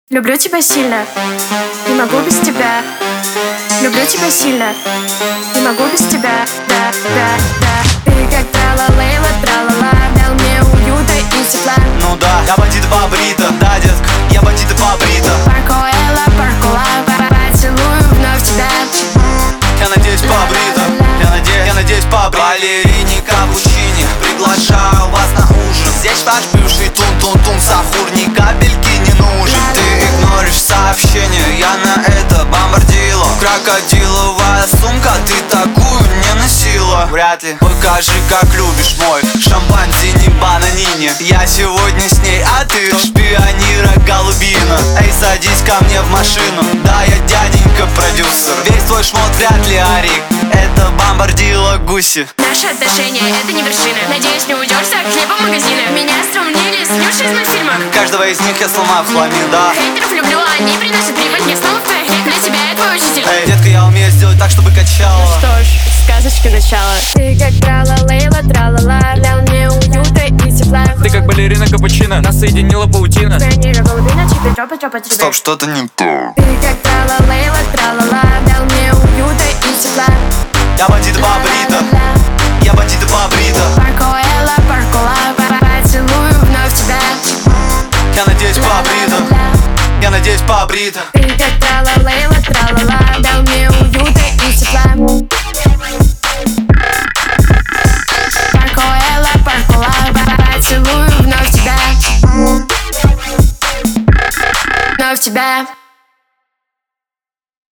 Люблю тебя сильно, не могу без тебя. Люблю тебя сильно, не могу без тебя. Да, да, да. Ты как трала-лейла, трала-ла, дал мне уюта и тепла. Ну да, я бандит побрита, да, детка, я бандит и побрита. Паркуэла, паркула, поцелую вновь тебя. Я надеюсь побрита, я надеюсь побрита. Балерине, капучине, приглашаю вас на ужин. Здесь ваш бывший тун-тун-тун, сахур, ни капельки не нужен. Ты игноришь сообщение, я на это бомбардило. Крокодиловая сумка, ты такую не носила. Вряд ли. Покажи, как любишь мой шампанзини бананине. Я сегодня с ней, а ты шпионира голубина. Эй, садись ко мне в машину, да, я дяденька продюсер. Весь твой шмот вряд ли арик, это бомбардило гуси. Наши отношения — это не вершина. Надеюсь, не уйдешься к хлебу магазина. Меня сравнили с Нюшей из мультфильма. Каждого из них я сломаю в хламе, да. Хейтеров люблю, они приносят прибыль. Я снова в твоих век, для тебя я твой учитель. Эй, детка, я умею сделать так, чтобы качало. Что ж, сказочки начала. Ты как трала-лейла, трала-ла, дал мне уюта и тепла. Ты как балерина капучино, нас соединила паутина. Пионера голубина, тебе тропа, тебе. Стоп, что-то не то. Ты как трала-лейла, трала-ла, дал мне уюта и тепла. Я бандит побрита, я бандит побрита. Паркуэла, паркула, поцелую вновь тебя. Я надеюсь побрита, я надеюсь побрита. Ты как трала-лейла, трала-ла, дал мне уюта и тепла. Паркуэла, паркула, поцелую вновь тебя. Вновь тебя.